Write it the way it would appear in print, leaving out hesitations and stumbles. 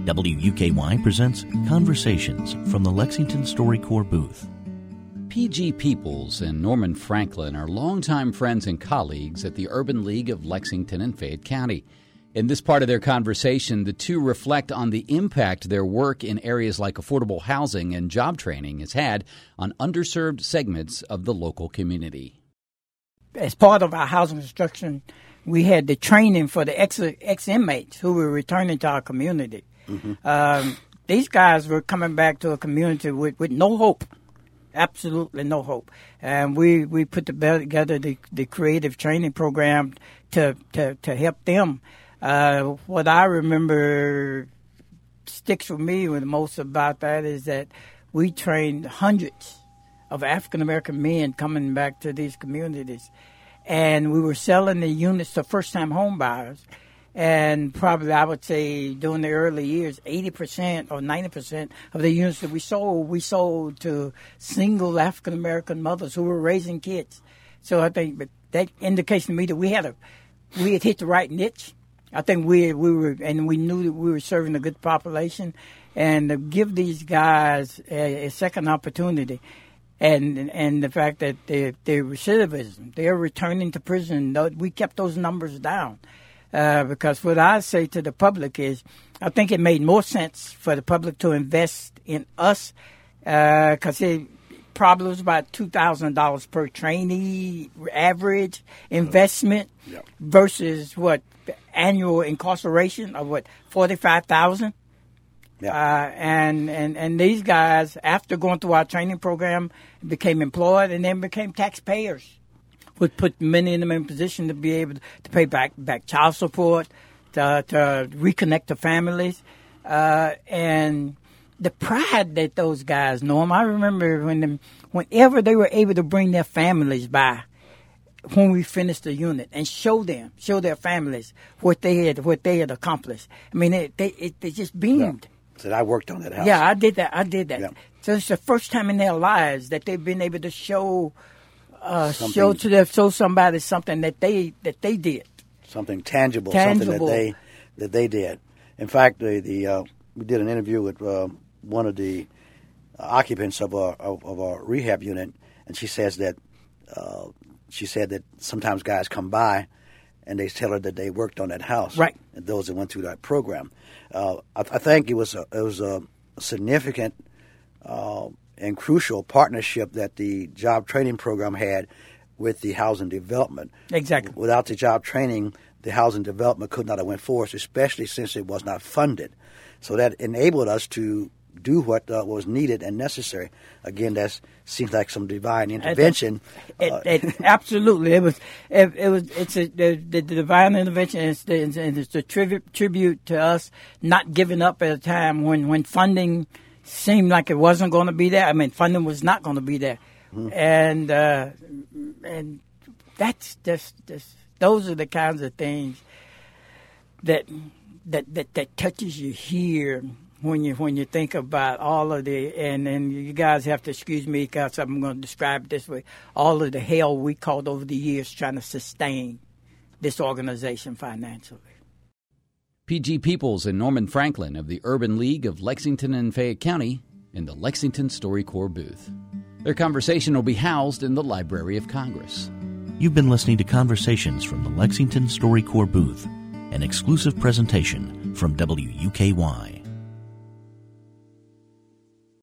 WUKY presents Conversations from the Lexington StoryCorps booth. P.G. Peoples and Norman Franklin are longtime friends and colleagues at the Urban League of Lexington and Fayette County. In this part of their conversation, the two reflect on the impact their work in areas like affordable housing and job training has had on underserved segments of the local community. As part of our housing construction, we had the training for the ex-inmates who were returning to our community. Mm-hmm. These guys were coming back to a community with no hope, absolutely no hope. And we put together the creative training program to help them. What I remember sticks with me the most about that is that we trained hundreds of African-American men coming back to these communities. And we were selling the units to first-time home buyers. And probably, I would say, during the early years, 80% or 90% of the units that we sold to single African-American mothers who were raising kids. So I think that indicates to me that we had hit the right niche. I think we were, and we knew that we were serving a good population. And to give these guys a second opportunity, and the fact that their recidivism, they're returning to prison, we kept those numbers down. Because what I say to the public is, I think it made more sense for the public to invest in us, because it probably was about $2,000 per trainee average investment versus annual incarceration of $45,000. Yeah. And these guys, after going through our training program, became employed and then became taxpayers. Would put many of them in position to be able to pay back child support, to reconnect to families, and the pride that those guys know. I remember whenever they were able to bring their families by when we finished the unit and show their families what they had accomplished. I mean, they just beamed. Yeah. Said I worked on that house. Yeah, I did that. Yeah. So it's the first time in their lives that they've been able to show somebody something that they did, something tangible. Something that they did. In fact, we did an interview with one of the occupants of our rehab unit, and she said that sometimes guys come by and they tell her that they worked on that house, right? And those that went through that program. I think it was a significant and crucial partnership that the job training program had with the housing development. Exactly. Without the job training, the housing development could not have went forward, especially since it was not funded. So that enabled us to do what was needed and necessary. Again, that seems like some divine intervention. Absolutely, it's the divine intervention. It's a tribute to us not giving up at a time when funding seemed like it wasn't going to be there. I mean, funding was not going to be there, and that's just those are the kinds of things that touches you here when you think about all of the and you guys have to excuse me because I'm going to describe it this way: all of the hell we caught over the years trying to sustain this organization financially. P.G. Peoples and Norman Franklin of the Urban League of Lexington and Fayette County in the Lexington StoryCorps booth. Their conversation will be housed in the Library of Congress. You've been listening to Conversations from the Lexington StoryCorps booth, an exclusive presentation from WUKY.